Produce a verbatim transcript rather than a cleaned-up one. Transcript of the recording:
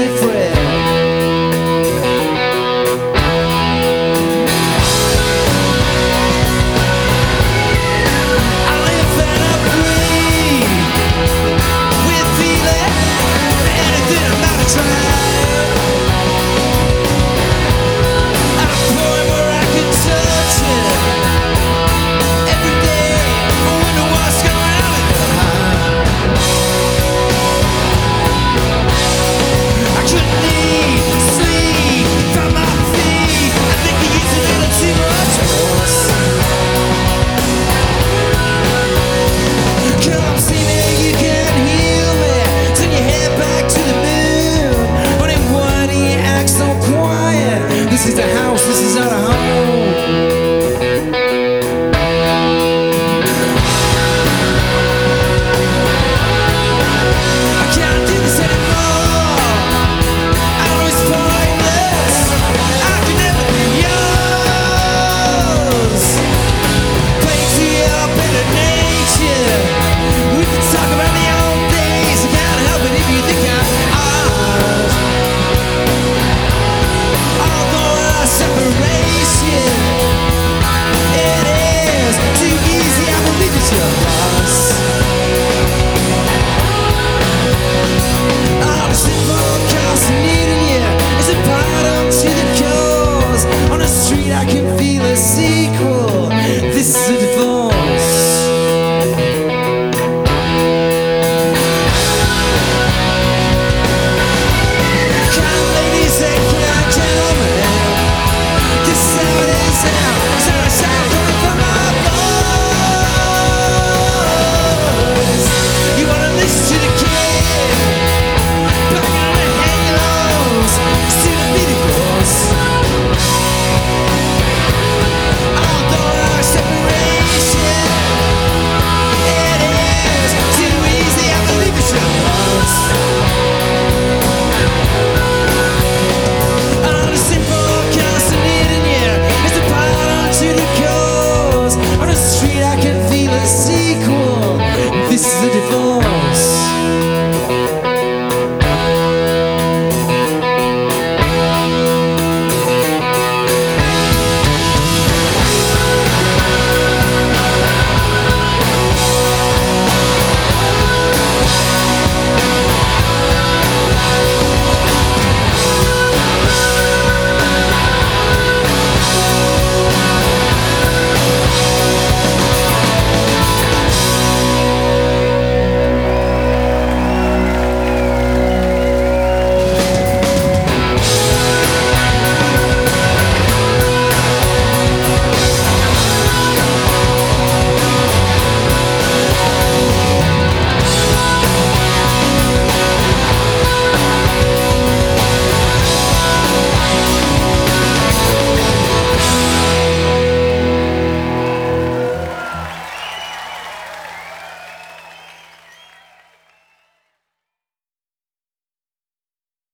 different. I live and I breathe with feeling anything I'm not a trying. At a point where I can touch it every day. I wonder what's going on in your mind. I couldn't eat, sleep, find my feet. I think you use a little too much force. Come see me, you can heal me. Turn your head back to the moon. But in what he acts so quiet. This is the house, this is